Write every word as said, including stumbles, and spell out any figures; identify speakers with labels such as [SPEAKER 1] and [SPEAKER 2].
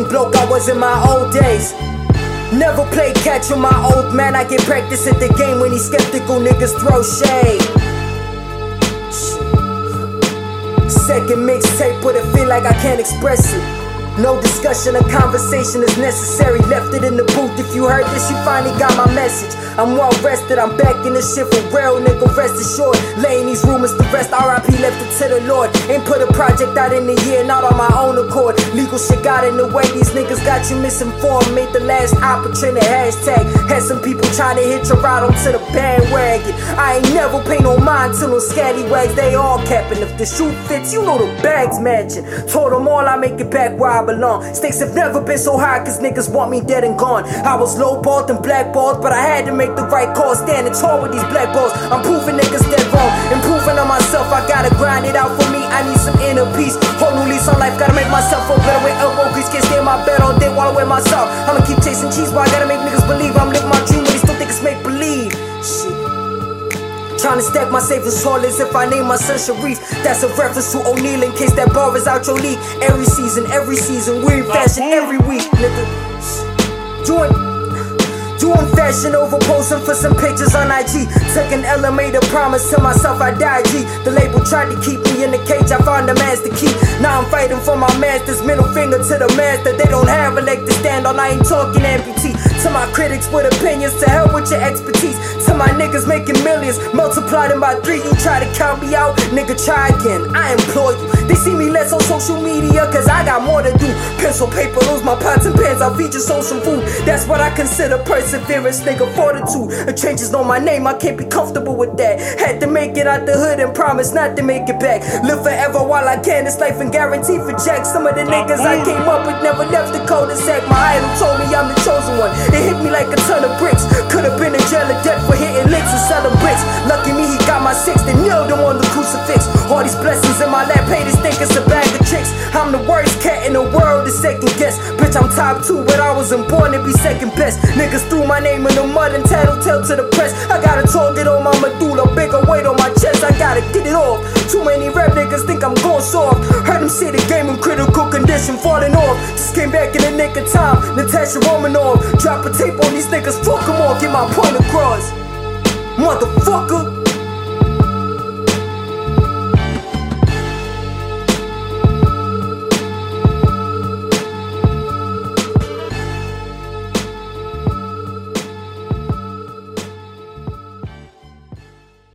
[SPEAKER 1] bloke I was in my old days. Never played catch with my old man. I get practice at the game when these skeptical niggas throw shade. Second mixtape, but it feel like I can't express it. No discussion or conversation is necessary. Left it in the booth. If you heard this, you finally got my message. I'm well rested, I'm back in this shit for real, nigga, rest assured. Laying these rumors to rest, R I P left it to the Lord. Ain't put a project out in a year, not on my own accord. Legal shit got in the way, these niggas got you misinformed. Made the last opportunity hashtag. Had some people trying to hitch a ride onto the bandwagon. I ain't never pay no mind to no scallywags, they all capping. If the shoe fits, you know the bags matching. Told them all I make it back where I belong. Stakes have never been so high cause niggas want me dead and gone. I was lowballed and blackballed, but I had to make the right call. Standing tall with these black balls, I'm proving niggas dead wrong. Improving on myself, I gotta grind it out for me. I need some inner peace, whole new lease on life. Gotta make myself feel better with elbow grease. Can't stay in my bed all day while I wear myself. I'ma keep chasing cheese, but I gotta make niggas believe I'm living my dream, but they still think it's make believe. Shit. Trying to stack my safe as tall as if I name my son Sharif. That's a reference to O'Neal in case that bar is out your league. Every season, every season, we're in fashion every week, nigga. Doing, doing fashion over posing for some pictures on I G. Took an L and made a promise to myself I die G. The label tried to keep me in the cage, I found the master key. Now I'm fighting for my masters, middle finger to the master. They don't have a leg to stand on, I ain't talking amputee. To my critics with opinions, to hell with your expertise. To my niggas making millions, multiply them by three. You try to count me out, nigga, try again, I implore you. They see me less on social media cause I got more to do. Pencil, paper, those my pots and pans, I'll feed your soul some food. That's what I consider perseverance, nigga, fortitude. A change is on my name, I can't be comfortable with that. Had to make it out the hood and promise not to make it back. Live forever while I can, it's life and guarantee for Jack. Some of the niggas I came up with never left the cul-de-sac. My idol told me I'm the chosen one. It hit me like a ton of bricks. Could've been in jail or death for hitting licks and selling bricks. Lucky me, he got my six, then nailed him on the crucifix. All these blessings in my lap, haters think it's a bag of tricks. I'm the worst cat in the world to second guess. Bitch, I'm top two, but I wasn't born to be second best. Niggas threw my name in the mud and tattletale to the press. I got a target on my medulla, bigger weight on my chest. I gotta get it off. Too many rap niggas think I'm going soft. Heard them say the game in critical condition, falling off. Just came back in the nick of time. Natasha Romanoff, drop a tape on these niggas, fuck them all, get my point across. Motherfucker.